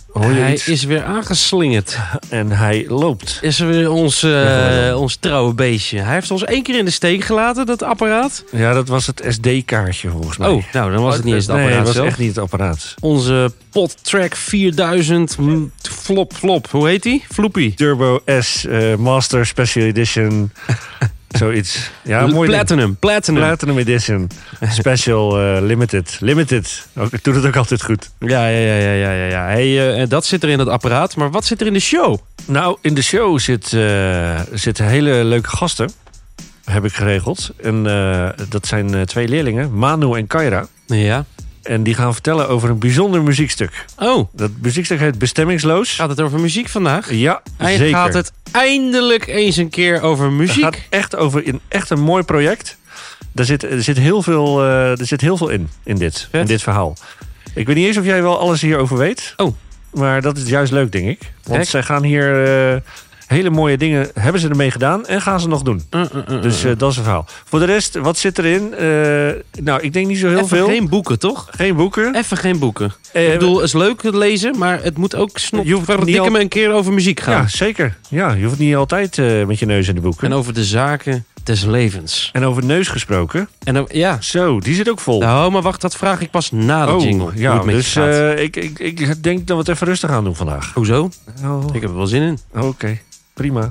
Hij iets? is weer aangeslingerd. En hij loopt. Is er weer ons trouwe beestje. Hij heeft ons 1 keer in de steek gelaten, dat apparaat. Ja, dat was het SD-kaartje volgens mij. Oh, nou, dan was het niet eens het Nee, apparaat dat was zelf. echt niet het apparaat. Onze PodTrack 4000 flop. Hoe heet die? Floppy. Turbo S Master Special Edition. Zoiets. Ja, mooi. Platinum. Platinum Edition. Special Limited. Limited. Ik doe het ook altijd goed. Ja. Hey, dat zit er in het apparaat. Maar wat zit er in de show? Nou, in de show zitten hele leuke gasten. Heb ik geregeld. En dat zijn 2 leerlingen. Manu en Kaira. Ja. En die gaan vertellen over een bijzonder muziekstuk. Oh, Dat muziekstuk heet Bestemmingsloos. gaat het over muziek vandaag? Ja, En zeker. gaat het eindelijk eens een keer over Het muziek? gaat echt over echt een mooi project. Er zit heel veel in dit verhaal. Ik weet niet eens of jij wel alles hierover weet. Oh. Maar dat is juist leuk, denk ik. Want Kijk. zij gaan hier hele mooie dingen... hebben ze ermee gedaan en gaan ze nog doen. Dus dat is het verhaal. Voor de rest, wat zit erin? Nou, ik denk niet zo heel Even veel. geen boeken, toch? Geen boeken. Even geen boeken. Ik bedoel, het is leuk lezen, maar het moet ook Je hoeft niet verdikken al- me een keer over muziek gaan. Ja, zeker. Ja, je hoeft niet altijd met je neus in de boeken. En over de zaken des levens. En over neus gesproken. En ja. Zo, die zit ook vol. Nou, maar wacht, dat vraag ik pas na de jingle. hoe ja, het met je dus gaat. ik denk dat we het even rustig aan doen vandaag. Hoezo? Oh, Ik heb er wel zin in. Oké, prima.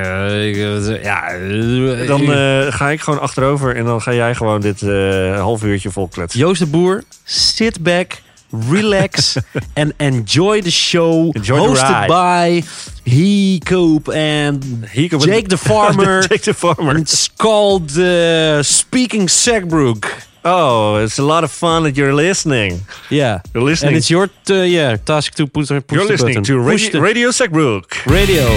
Dan ga ik gewoon achterover en dan ga jij gewoon dit half uurtje vol kletsen. Joost de Boer, sit back, relax and enjoy the show. Enjoy the hosted ride. by Hecoop and Jake the Farmer. Jake the Farmer. And it's called Speaking Sackbrook. Oh, it's a lot of fun that you're listening. Yeah. You're listening. And it's your task to push You're the listening button. to Push the Radio Sackbrook. radio.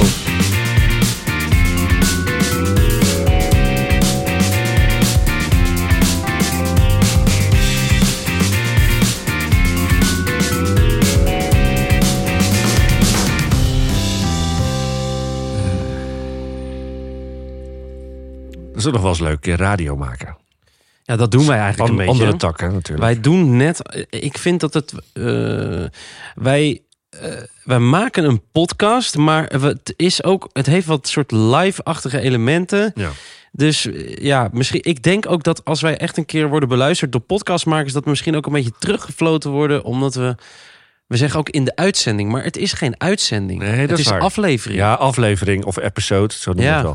Dat is nog wel eens leuk, een keer radio maken. Ja, dat doen wij eigenlijk een beetje. Andere takken natuurlijk. Wij doen net... Ik vind dat het... wij maken een podcast, maar het heeft wat soort live-achtige elementen. Ja. Dus ja, misschien... Ik denk ook dat als wij echt een keer worden beluisterd door podcastmakers, dat we misschien ook een beetje teruggefloten worden, omdat we zeggen ook in de uitzending, maar het is geen uitzending. Nee, dat het is is waar. aflevering. Ja, aflevering of episode, zo noem je het wel.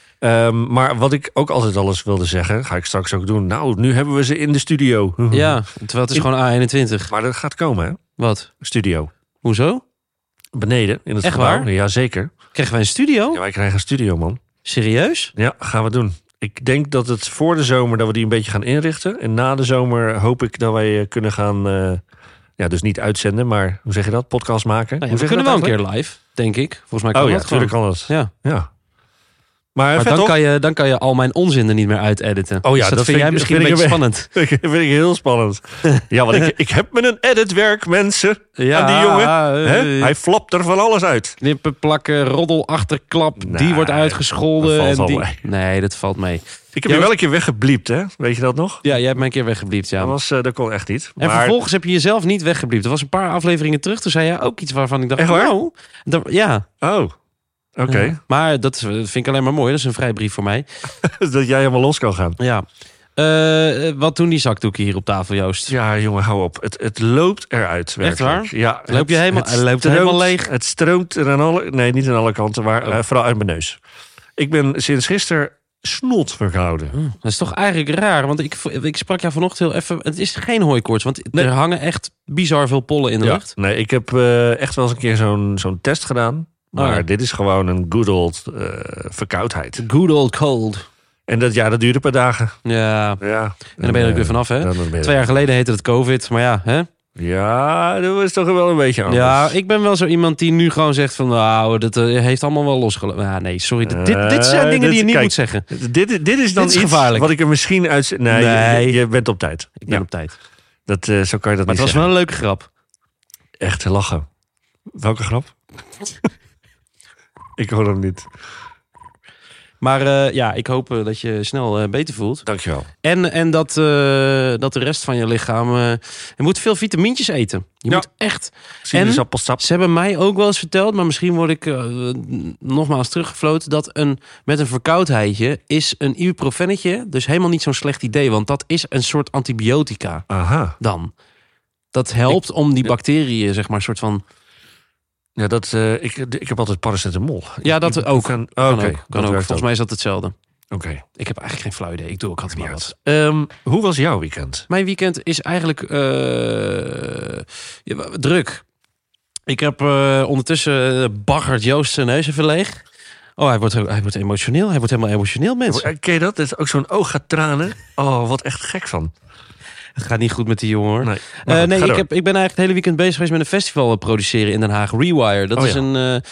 Maar wat ik ook altijd alles wilde zeggen, ga ik straks ook doen. Nou, nu hebben we ze in de studio. Ja, terwijl het is gewoon A21. Maar dat gaat komen, hè? Wat? Studio. Hoezo? Beneden in het Echt gebouw. waar? Ja, zeker. Krijgen wij een studio? Ja, wij krijgen een studio, man. Serieus? Ja, gaan we doen. Ik denk dat het voor de zomer dat we die een beetje gaan inrichten. En na de zomer hoop ik dat wij kunnen gaan... dus niet uitzenden, maar hoe zeg je dat? Podcast maken. Nou ja, Hoe we zeg je kunnen wel dat een keer live, denk ik. Volgens mij kan Oh ja, dat gewoon. natuurlijk kan het. Ja. Ja. Maar Maar vet, toch? dan kan je al mijn onzin er niet meer uit-editen. Oh ja, Dus dat dat vind jij vind misschien ik- een beetje vind ik spannend. Dat vind ik heel spannend. Ja, want ik heb met een editwerk, mensen. Ja, aan die jongen. Hè? eh, Hij flapt er van alles uit. Knippen, plakken, roddel, achterklap. Nee, die wordt uitgescholden. dat valt en wel die... Nee, dat valt mee. Ik heb je wel een keer weggebliept, hè? Weet je dat nog? Ja, jij hebt mij een keer weggebliept, ja. Dat kon echt niet. En Maar vervolgens heb je jezelf niet weggebliept. Er was een paar afleveringen terug. Toen zei jij ook iets waarvan ik dacht... Echt waar? Nou, ja. Oh, oké. Ja. Maar dat vind ik alleen maar mooi. Dat is een vrijbrief voor mij. Dat jij helemaal los kan gaan. Ja. Wat doen die zakdoeken hier op tafel, Joost? Ja, jongen, hou op. Het loopt eruit, werkelijk. waar? Ja. Loop je helemaal- het loopt het helemaal leeg? Het stroomt er aan alle... Nee, niet aan alle kanten, maar vooral uit mijn neus. Ik ben sinds gisteren snot verkouden. Dat is toch eigenlijk raar, want ik sprak jou vanochtend heel even... Het is geen hooikoorts, want Nee. er hangen echt bizar veel pollen in de lucht. Nee, ik heb echt wel eens een keer zo'n test gedaan. Maar Oh ja. dit is gewoon een good old verkoudheid. Good old cold. En dat duurde een paar dagen. Ja, en Ja. dan ben je er ook weer vanaf, hè? Dan ben je 2 jaar geleden heette het COVID, maar ja, hè? Ja, dat is toch wel een beetje anders. Ja, ik ben wel zo iemand die nu gewoon zegt van... Nou, dat heeft allemaal wel losgelopen. Ja, nee, sorry. Dit zijn dingen die je niet kijk, moet zeggen. Dit is dan Dit is iets gevaarlijk. wat ik er misschien uit... Nee, Nee. Je bent op tijd. Ik ben Ja, op tijd. zo kan je dat Maar niet het was zeggen. wel een leuke grap. Echt lachen. Welke grap? Ik hoor hem niet. Maar ik hoop dat je snel beter voelt. Dankjewel. En dat de rest van je lichaam... je moet veel vitamintjes eten. Je moet echt... Sinaasappelsap. Ze hebben mij ook wel eens verteld... maar misschien word ik nogmaals teruggefloten... dat met een verkoudheidje is een ibuprofennetje... dus helemaal niet zo'n slecht idee. Want dat is een soort antibiotica. Aha. Dan. Dat helpt om die bacteriën, zeg maar, een soort van... Ja, ik heb altijd paracetamol. Ja, dat ook. Kan ook. Volgens mij is dat hetzelfde. Oké. Ik heb eigenlijk geen flauw idee. Ik doe ook altijd maar wat. Hoe was jouw weekend? Mijn weekend is eigenlijk druk. Ik heb ondertussen baggert Joost zijn neus even leeg. Oh, hij wordt emotioneel. Hij wordt helemaal emotioneel, mensen. Ken je dat? Dat is ook zo'n oog gaat tranen. Oh, wat echt gek van. Het gaat niet goed met die jongen, hoor. Nee, ik ben eigenlijk het hele weekend bezig geweest met een festival produceren in Den Haag. Rewire. Dat is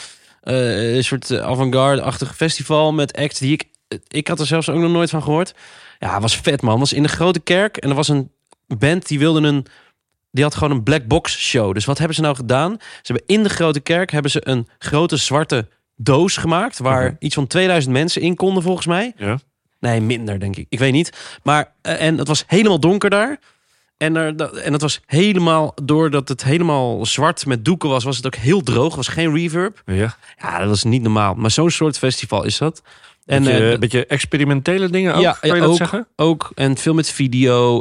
een soort avant-garde-achtig festival met acts die ik had er zelfs ook nog nooit van gehoord. Ja, het was vet, man. Het was in de Grote Kerk en er was een band die had gewoon een black box show. Dus wat hebben ze nou gedaan? Ze hebben in de Grote Kerk een grote zwarte doos gemahet waar iets van 2000 mensen in konden, volgens mij. Ja. Nee, minder, denk ik. Ik weet niet. Maar en het was helemaal donker daar. En het was helemaal, doordat het helemaal zwart met doeken was het ook heel droog. Was geen reverb. Ja, dat was niet normaal. Maar zo'n soort festival is dat. En beetje experimentele dingen ook, kan je dat zeggen? Ook. En veel met video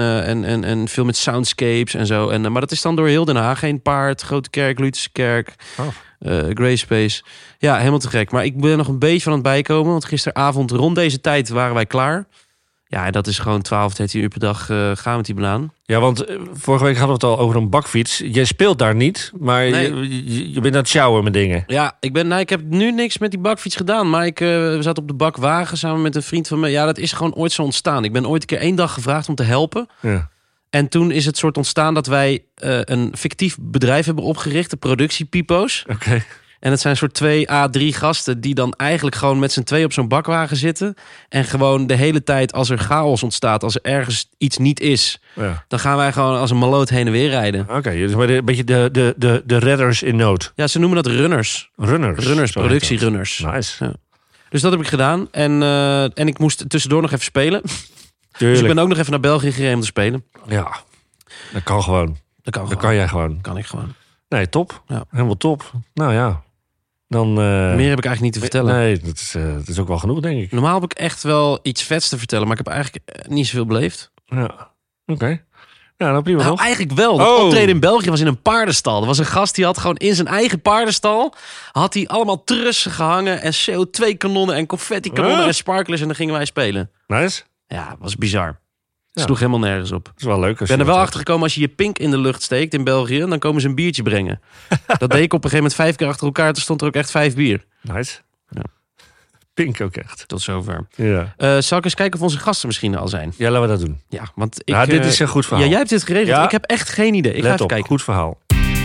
en veel met soundscapes en zo. Maar dat is dan door heel Den Haag. Geen Paard, Grote Kerk, Lutherse Kerk, Grey Space. Ja, helemaal te gek. Maar ik ben nog een beetje van aan het bijkomen. Want gisteravond rond deze tijd waren wij klaar. Ja, en dat is gewoon 12, 13 uur per dag gaan met die banaan. Ja, want vorige week hadden we het al over een bakfiets. Jij speelt daar niet, maar je bent aan het sjouwen met dingen. Ja, ik heb nu niks met die bakfiets gedaan. Maar we zaten op de bakwagen samen met een vriend van me. Ja, dat is gewoon ooit zo ontstaan. Ik ben ooit een keer 1 dag gevraagd om te helpen. Ja. En toen is het soort ontstaan dat wij een fictief bedrijf hebben opgericht. De Productie Pipo's. Oké. En het zijn soort 2 à 3 gasten die dan eigenlijk gewoon met z'n 2 op zo'n bakwagen zitten. En gewoon de hele tijd als er chaos ontstaat, als er ergens iets niet is, dan gaan wij gewoon als een maloot heen en weer rijden. Oké, dus een beetje de redders in nood. Ja, ze noemen dat runners. Runners, productierunners. Nice. Ja. Dus dat heb ik gedaan. En ik moest tussendoor nog even spelen. Tuurlijk. Dus ik ben ook nog even naar België gereden om te spelen. Ja, dat kan gewoon. Dat kan jij gewoon. Kan ik gewoon. Nee, top. Ja. Helemaal top. Nou ja. Dan, meer heb ik eigenlijk niet te vertellen. Nee, dat is ook wel genoeg, denk ik. Normaal heb ik echt wel iets vets te vertellen, maar ik heb eigenlijk niet zoveel beleefd. Ja, oké. Ja, dan prima nog. Eigenlijk wel. Dat optreden in België was in een paardenstal. Er was een gast die had gewoon in zijn eigen paardenstal had hij allemaal trussen gehangen en CO2-kanonnen en confetti-kanonnen en sparklers en dan gingen wij spelen. Nice. Ja, dat was bizar. Het sloeg helemaal nergens op. Dat is wel leuk. Ik ben er wel achter gekomen als je je pink in de lucht steekt in België, dan komen ze een biertje brengen. Dat deed ik op een gegeven moment 5 keer achter elkaar. Toen stond er ook echt 5 bier. Nice. Ja. Pink ook echt. Tot zover. Ja. Zal ik eens kijken of onze gasten misschien al zijn? Ja, laten we dat doen. Ja, want dit is een goed verhaal. Ja, jij hebt dit geregeld. Ja. Ik heb echt geen idee. Ik ga even kijken. Goed verhaal.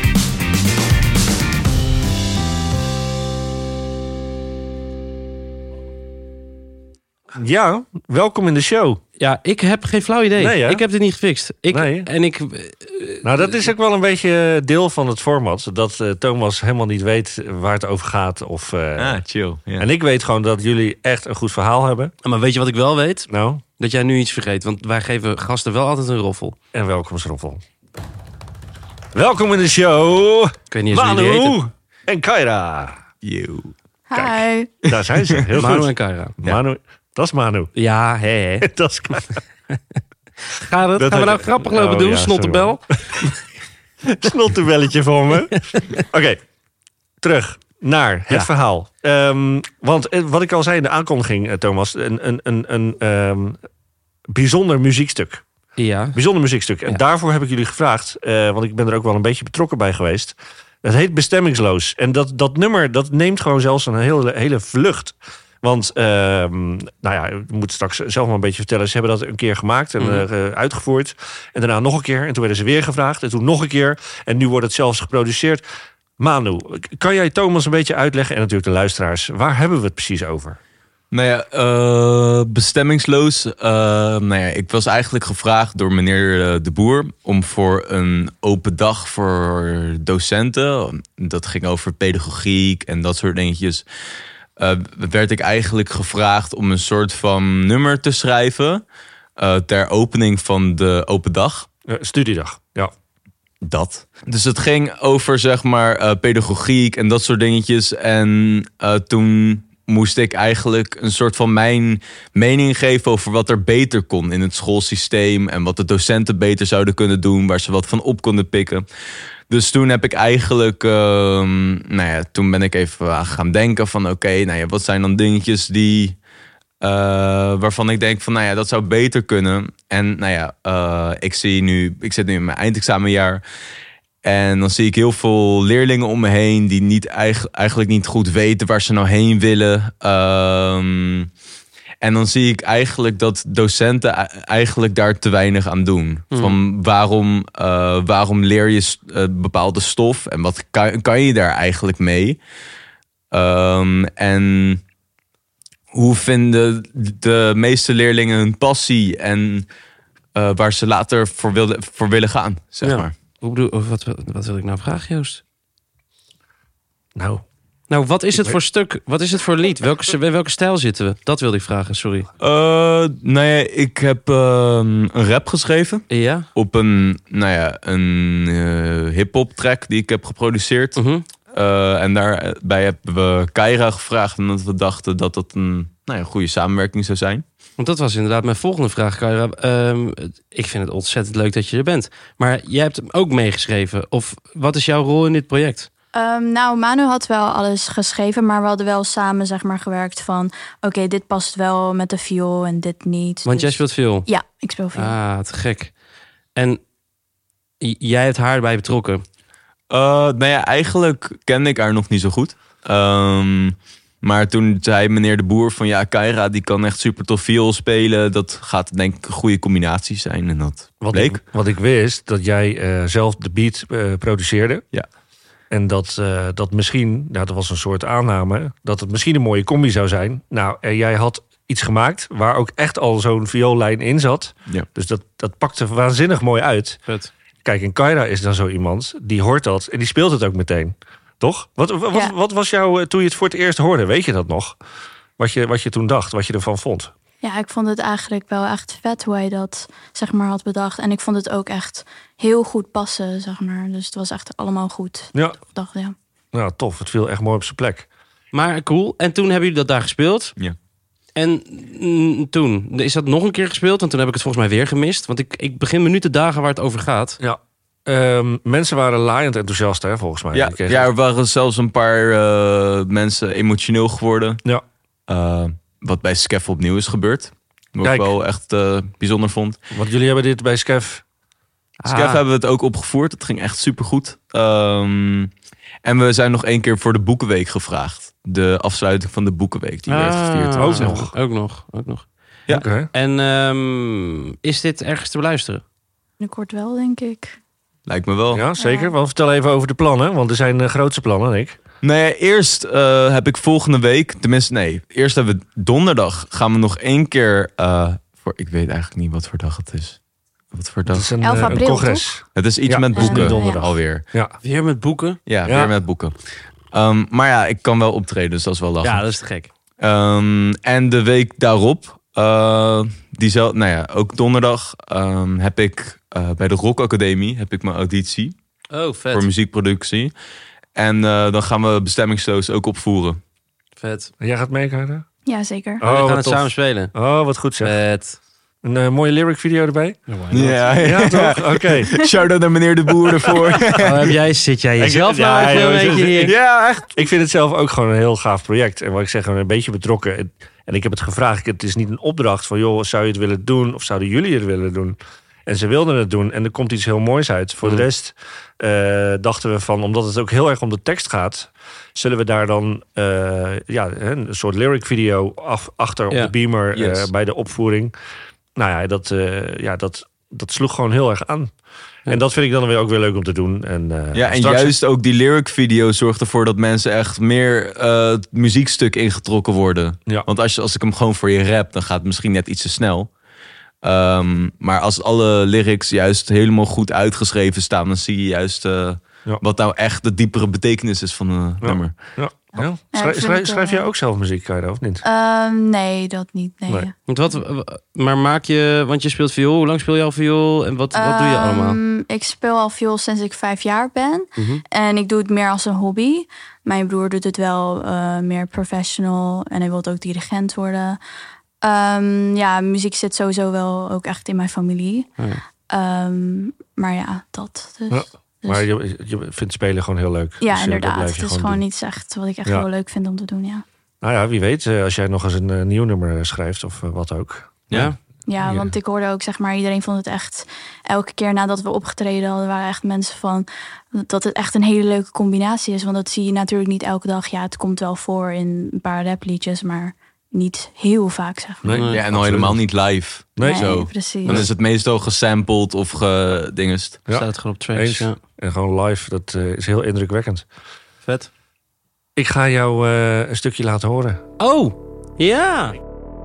Ja, welkom in de show. Ja, ik heb geen flauw idee. Nee, ik heb dit niet gefixt. Nou, dat is ook wel een beetje deel van het format. Dat Thomas helemaal niet weet waar het over gaat. Chill. Ja. En ik weet gewoon dat jullie echt een goed verhaal hebben. Maar weet je wat ik wel weet? Nou? Dat jij nu iets vergeet. Want wij geven gasten wel altijd een roffel. En welkomstroffel. Welkom in de show. Ik weet niet eens wie die Manu heten. en Kaira. Yo. Kijk, daar zijn ze. Heel Manu goed. en Kaira. Manu, dat is Manu. Ja, hè. Dat is Kaira. Gaan we nou grappig lopen doen, ja, snottenbel? Snottenbelletje voor me. Oké, terug naar het verhaal. Want wat ik al zei in de aankondiging, Thomas, een bijzonder muziekstuk. Ja. Bijzonder muziekstuk. En daarvoor heb ik jullie gevraagd, want ik ben er ook wel een beetje betrokken bij geweest. Dat heet Bestemmingsloos. En dat nummer, dat neemt gewoon zelfs een hele vlucht. Want, je moet straks zelf maar een beetje vertellen. Ze hebben dat een keer gemaakt en uitgevoerd. En daarna nog een keer. En toen werden ze weer gevraagd. En toen nog een keer. En nu wordt het zelfs geproduceerd. Manu, kan jij Thomas een beetje uitleggen? En natuurlijk de luisteraars. Waar hebben we het precies over? Nou ja, bestemmingsloos. Ik was eigenlijk gevraagd door meneer De Boer om voor een open dag voor docenten. Dat ging over pedagogiek en dat soort dingetjes. werd ik eigenlijk gevraagd om een soort van nummer te schrijven ter opening van de open dag. Studiedag, ja. Dat. Dus het ging over zeg maar pedagogiek en dat soort dingetjes. En toen moest ik eigenlijk een soort van mijn mening geven over wat er beter kon in het schoolsysteem. En wat de docenten beter zouden kunnen doen, waar ze wat van op konden pikken. Dus toen heb ik eigenlijk, toen ben ik even gaan denken van oké, wat zijn dan dingetjes die, waarvan ik denk van dat zou beter kunnen. En ik zit nu in mijn eindexamenjaar. En dan zie ik heel veel leerlingen om me heen die niet eigenlijk niet goed weten waar ze nou heen willen. En dan zie ik eigenlijk dat docenten eigenlijk daar te weinig aan doen. Van waarom leer je bepaalde stof en wat kan je daar eigenlijk mee? En hoe vinden de meeste leerlingen hun passie en waar ze later voor willen gaan, zeg maar. Wat wil ik nou vragen, Joost? Nou, wat is het voor stuk? Wat is het voor lied? Welke stijl zitten we? Dat wilde ik vragen, sorry. Ik heb een rap geschreven. Ja? Op een hip-hop track die ik heb geproduceerd. En daarbij hebben we Kaira gevraagd. Omdat we dachten dat dat een goede samenwerking zou zijn. Want dat was inderdaad mijn volgende vraag, Kaira. Ik vind het ontzettend leuk dat je er bent. Maar jij hebt hem ook meegeschreven. Of wat is jouw rol in dit project? Manu had wel alles geschreven, maar we hadden wel samen gewerkt van oké, dit past wel met de viool en dit niet. Want jij speelt viool? Ja, ik speel viool. Ah, te gek. En jij hebt haar erbij betrokken? Eigenlijk kende ik haar nog niet zo goed. Maar toen zei meneer de Boer van Kaira, die kan echt super tof viool spelen. Dat gaat denk ik een goede combinatie zijn. En dat bleek. Wat ik wist, dat jij zelf de beat produceerde. Ja. En dat misschien, dat was een soort aanname, dat het misschien een mooie combi zou zijn. Nou, en jij had iets gemaakt waar ook echt al zo'n vioollijn in zat. Ja. Dus dat pakte waanzinnig mooi uit. Vet. Kijk, en Kaira is dan zo iemand, die hoort dat en die speelt het ook meteen. Toch? Wat was jou, toen je het voor het eerst hoorde, weet je dat nog? Wat je toen dacht, wat je ervan vond? Ja, ik vond het eigenlijk wel echt vet hoe hij dat had bedacht. En ik vond het ook echt heel goed passen, Dus het was echt allemaal goed. Ja. Dacht, ja. Nou, tof. Het viel echt mooi op zijn plek. Maar cool. En toen hebben jullie dat daar gespeeld? Ja. En toen, is dat nog een keer gespeeld? Want toen heb ik het volgens mij weer gemist. Want ik begin me nu te dagen waar het over gaat. Ja. Mensen waren laaiend enthousiast, hè, volgens mij. Ja, er waren zelfs een paar mensen emotioneel geworden. Ja. Wat bij Skef opnieuw is gebeurd. Wat ik wel echt bijzonder vond. Want jullie hebben dit bij Skef... Skef hebben we het ook opgevoerd. Het ging echt supergoed. En we zijn nog 1 keer voor de Boekenweek gevraagd. De afsluiting van de Boekenweek. Die werd gevierd. Ook nog. Ja. Okay. En is dit ergens te beluisteren? Binnenkort wel, denk ik. Lijkt me wel. Ja, zeker. Want vertel even over de plannen. Want er zijn grootste plannen, Nick. Nee, eerst heb ik volgende week... Eerst hebben we donderdag. Gaan we nog 1 keer... ik weet eigenlijk niet wat voor dag het is. Wat voor dag? Het is een 11 april, een congres. toch? Het is iets met boeken. Donderdag. Alweer. Ja. Weer met boeken? Ja, weer met boeken. Maar ik kan wel optreden, dus dat is wel lachen. Ja, dat is te gek. En de week daarop... ook donderdag heb ik bij de Rock Academie mijn auditie. Oh, vet. Voor muziekproductie. En dan gaan we Bestemmingsloos ook opvoeren. Vet. En jij gaat mee, Kaira? Ja, zeker. We gaan het tof. samen spelen. Oh, wat goed zeg. Vet. Een mooie lyric video erbij? Ja, toch? Oké. Shout-out naar meneer de Boer ervoor. Zit jij jezelf nou een beetje hier? Ja, echt. Ik vind het zelf ook gewoon een heel gaaf project. En wat ik zeg, gewoon een beetje betrokken. En ik heb het gevraagd. Het is niet een opdracht van, joh, zou je het willen doen? Of zouden jullie het willen doen? En ze wilden het doen. En er komt iets heel moois uit. Voor de rest dachten we van, omdat het ook heel erg om de tekst gaat, zullen we daar dan een soort lyric video achter op de beamer bij de opvoering. Nou ja, dat sloeg gewoon heel erg aan. En dat vind ik dan weer ook weer leuk om te doen. En juist ook die lyric video zorgt ervoor dat mensen echt meer het muziekstuk ingetrokken worden. Ja. Want als ik hem gewoon voor je rap, dan gaat het misschien net iets te snel. Maar als alle lyrics juist helemaal goed uitgeschreven staan, dan zie je juist wat nou echt de diepere betekenis is van een nummer. Ja. Ja? Ja, Schrijf jij ook zelf muziek, Kaido, of niet? Nee, dat niet. Nee. Maar maak je, want je speelt viool. Hoe lang speel je al viool? En wat doe je allemaal? Ik speel al viool sinds ik 5 jaar ben. Mm-hmm. En ik doe het meer als een hobby. Mijn broer doet het wel meer professional. En hij wil ook dirigent worden. Muziek zit sowieso wel ook echt in mijn familie. Maar ja, dat dus. Ja. Maar je vindt spelen gewoon heel leuk. Ja, dus, inderdaad. Het is gewoon doen. iets echt wat ik echt heel leuk vind om te doen, ja. Nou ja, wie weet, als jij nog eens een nieuw nummer schrijft of wat ook. Ja, want ik hoorde ook, zeg maar, iedereen vond het echt... Elke keer nadat we opgetreden hadden, waren echt mensen van... dat het echt een hele leuke combinatie is. Want dat zie je natuurlijk niet elke dag. Ja, het komt wel voor in een paar rapliedjes, maar niet heel vaak, zeg maar. Nee, ja, en al helemaal niet live. Nee, zo. Precies. Dan is het meestal gesampled of gedingest. Ja. Staat het gewoon op tracks. Ja. En gewoon live, dat is heel indrukwekkend. Vet. Ik ga jou een stukje laten horen. Oh, ja.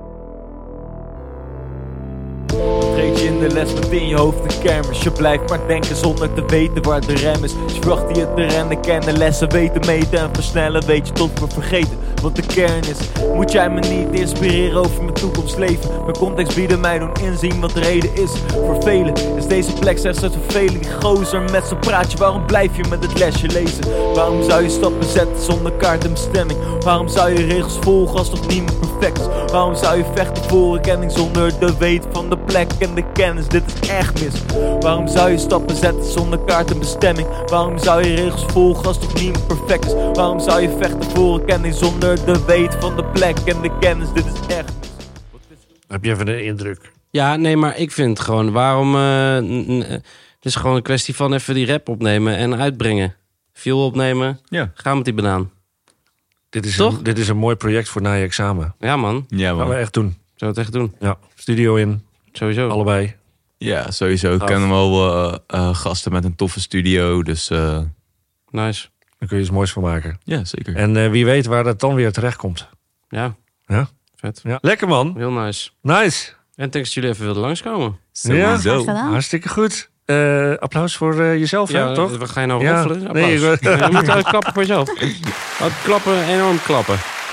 Treed je in de les met in je hoofd een kermis. Je blijft maar denken zonder te weten waar de rem is. Je verwacht je te rennen, kennen, lessen, weten, meten en versnellen. Weet je tot we vergeten wat de kern is. Moet jij me niet inspireren over mijn toekomstleven? Mijn context bieden mij doen inzien wat de reden is. Voor velen is deze plek slechts een verveling. Gozer met zo'n praatje, waarom blijf je met het lesje lezen? Waarom zou je stappen zetten zonder kaart en bestemming? Waarom zou je regels volgen als toch niemand perfect is? Waarom zou je vechten voor erkenning zonder de weet van de plek en de kennis? Dit is echt mis. Waarom zou je stappen zetten zonder kaart en bestemming? Waarom zou je regels volgen als toch niemand perfect is? Waarom zou je vechten voor erkenning zonder de weet van de plek en de kennis? Dit is echt mis. Heb je even een indruk? Ja, nee, maar ik vind gewoon, waarom... het is gewoon een kwestie van even die rap opnemen en uitbrengen. Viool opnemen, gaan met die banaan. Dit is een mooi project voor na je examen. Ja, man. Ja, Gaan we echt doen. Zou het echt doen. Ja, studio in, Sowieso. allebei. Ja, sowieso. Ik ken wel gasten met een toffe studio. Dus Nice. Daar kun je iets moois van maken. ja, zeker. En wie weet waar dat dan weer terecht komt. Ja. Ja? Vet. Ja. Lekker man. Heel nice. Nice. En thanks dat jullie even wilden langskomen. Ja, Graag gedaan. hartstikke goed. Applaus voor jezelf, hè, toch? We gaan je nou Ja. roffelen. Nee, Applaus. ik- Je moet klappen voor jezelf. Klappen, enorm klappen.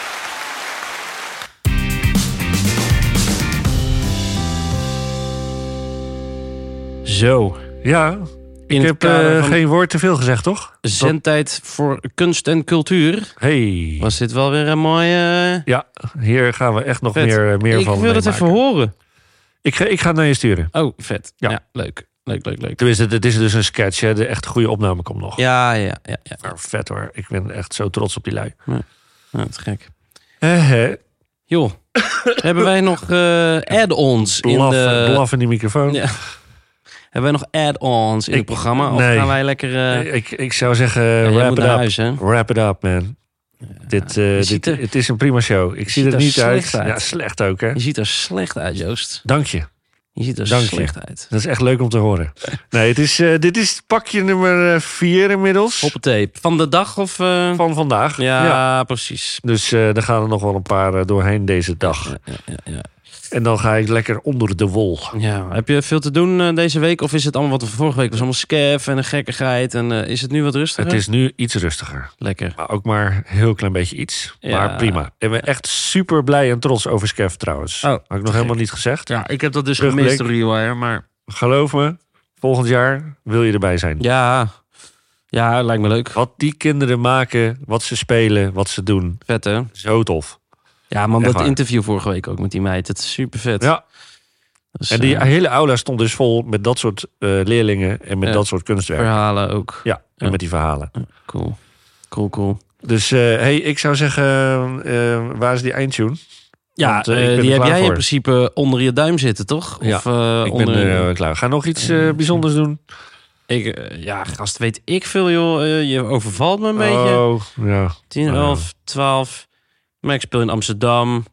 Zo. Ja, In ik het heb kader van geen woord te veel gezegd, toch? zendtijd voor kunst en cultuur Hey. was dit wel weer een mooie... Ja, hier gaan we echt nog Vet. meer Ik van wil het even meemaken. horen. Ik ga het naar je sturen. Oh, vet. Ja. Ja, leuk. Leuk. Tenminste, het is dus een sketch. Hè. De echt goede opname komt nog. Ja. Maar vet hoor. Ik ben echt zo trots op die lui. Nou, te gek. Hè. Joh, hebben wij nog add-ons in de... Blaf in die microfoon. Ja. Hebben wij nog add-ons in het programma? Of nee. gaan wij lekker... Ik zou zeggen, jij wrap moet it naar up. huis, hè? Wrap it up, man. Het is een prima show. Ik zie ziet er er niet uit. slecht uit. Ja, slecht ook, hè. Je ziet er slecht uit, Joost. Dank je. Je ziet er Dank je. slecht uit. Dat is echt leuk om te horen. Nee, dit is pakje nummer 4 inmiddels. Hoppatee. Van de dag of... Van vandaag. Ja, precies. Dus daar gaan er nog wel een paar doorheen deze dag. Ja. En dan ga ik lekker onder de wol. Ja, heb je veel te doen deze week? Of is het allemaal wat vorige week was? Allemaal scaf en een gekkigheid. En is het nu wat rustiger? Het is nu iets rustiger. Lekker. Maar ook maar een heel klein beetje iets. Ja. Maar prima. Ik ben echt super blij en trots over Scaf trouwens. Oh, Had ik nog helemaal niet gezegd. Ja, ik heb dat dus Terugblik. gemist, Rewire, maar... Geloof me, volgend jaar wil je erbij zijn. Ja, lijkt me leuk. Wat die kinderen maken, wat ze spelen, wat ze doen. Vet, hè? Zo tof. Ja, man, Echt dat waar. interview vorige week ook met die meid. Het is super vet. Ja. Dus, En die hele aula stond dus vol met dat soort leerlingen en met Ja. dat soort kunstwerken. verhalen ook. Ja, en Ja. met die verhalen. Cool. Dus hey, ik zou zeggen, waar is die eindtune? Ja, Want, ik ben er die heb klaar jij in voor. principe onder je duim zitten, toch? Ja, Of, Ik ben klaar. Ga nog iets bijzonders doen? Gast, weet ik veel, joh. Je overvalt me een beetje. Oh, ja. 10, 11, 12. Maar ik speel in Amsterdam.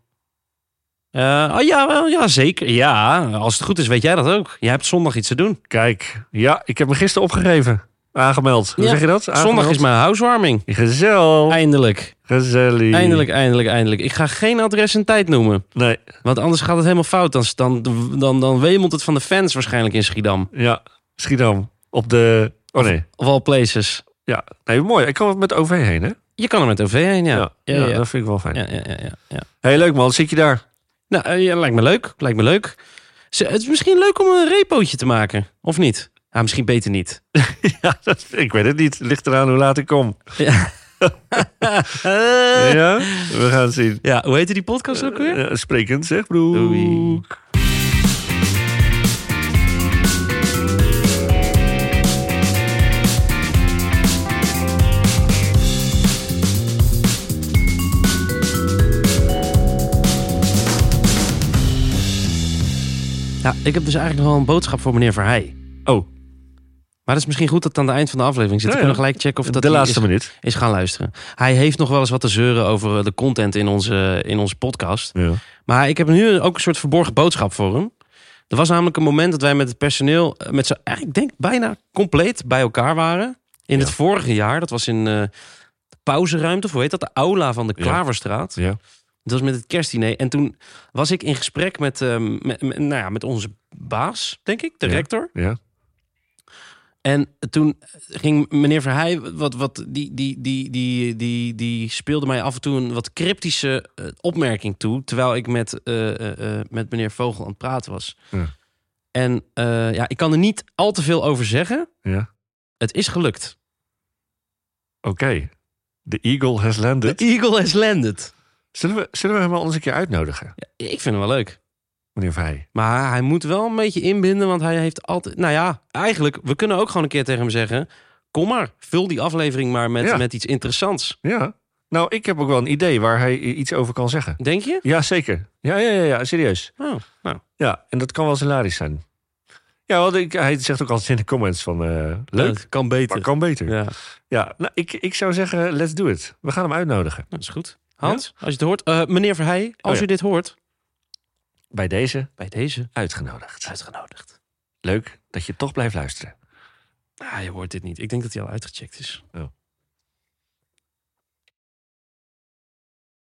Ja, zeker. Ja, als het goed is, weet jij dat ook. Jij hebt zondag iets te doen. Kijk, ja, ik heb me gisteren opgegeven. Aangemeld. Hoe Ja, zeg je dat? Zondag is mijn housewarming. Gezellig. Eindelijk. Gezellig. Eindelijk. Ik ga geen adres en tijd noemen. Nee, Want anders gaat het helemaal fout. Dan wemelt het van de fans waarschijnlijk in Schiedam. ja. Schiedam. Op de... Oh nee. Of all places. Ja. Nee, mooi. Ik kan met OV heen, hè? Je kan er met OV heen, ja. Ja, dat vind ik wel fijn. Ja. Hey, leuk man, zit je daar? Nou, lijkt me leuk. Het is misschien leuk om een repootje te maken, of niet? Ah, misschien beter niet. Ja, ik weet het niet. Ligt eraan hoe laat ik kom. Ja. Ja, we gaan het zien. Ja, hoe heette die podcast ook weer? Sprekend, zeg broek. Oei. Ja, ik heb dus eigenlijk nog wel een boodschap voor meneer Verheij. Oh. Maar het is misschien goed dat het aan het eind van de aflevering zit. Ja, We kunnen gelijk checken of dat de hij laatste minuut is gaan luisteren. Hij heeft nog wel eens wat te zeuren over de content in onze podcast. Ja. Maar ik heb nu ook een soort verborgen boodschap voor hem. Er was namelijk een moment dat wij met het personeel, ik denk bijna compleet bij elkaar waren. In het vorige jaar, dat was in de pauzeruimte, of hoe heet dat? De aula van de Klaverstraat. Ja. Dat was met het kerstdiner. En toen was ik in gesprek met onze baas, denk ik, de rector. Ja. En toen ging meneer Verheij, die speelde mij af en toe een wat cryptische opmerking toe, terwijl ik met meneer Vogel aan het praten was. Ja. En ik kan er niet al te veel over zeggen. Ja. Het is gelukt. Oké. The Eagle has landed. The Eagle has landed. Zullen we hem al eens een keer uitnodigen? Ja, ik vind hem wel leuk. Meneer Verheij. Maar hij moet wel een beetje inbinden, want hij heeft altijd... Nou ja, eigenlijk, we kunnen ook gewoon een keer tegen hem zeggen, kom maar, vul die aflevering maar met iets interessants. Ja. Nou, ik heb ook wel een idee waar hij iets over kan zeggen. Denk je? Ja, zeker. Ja, serieus. Oh, nou. Ja, en dat kan wel eens hilarisch zijn. Ja, want hij zegt ook altijd in de comments van, leuk, Het kan beter. maar kan beter. Ja, Nou, ik zou zeggen, let's do it. We gaan hem uitnodigen. dat is goed. Hans, als je het hoort, meneer Verheij, als u dit hoort, Bij deze bij deze uitgenodigd. Leuk dat je toch blijft luisteren. je hoort dit niet. Ik denk dat hij al uitgecheckt is. Oh.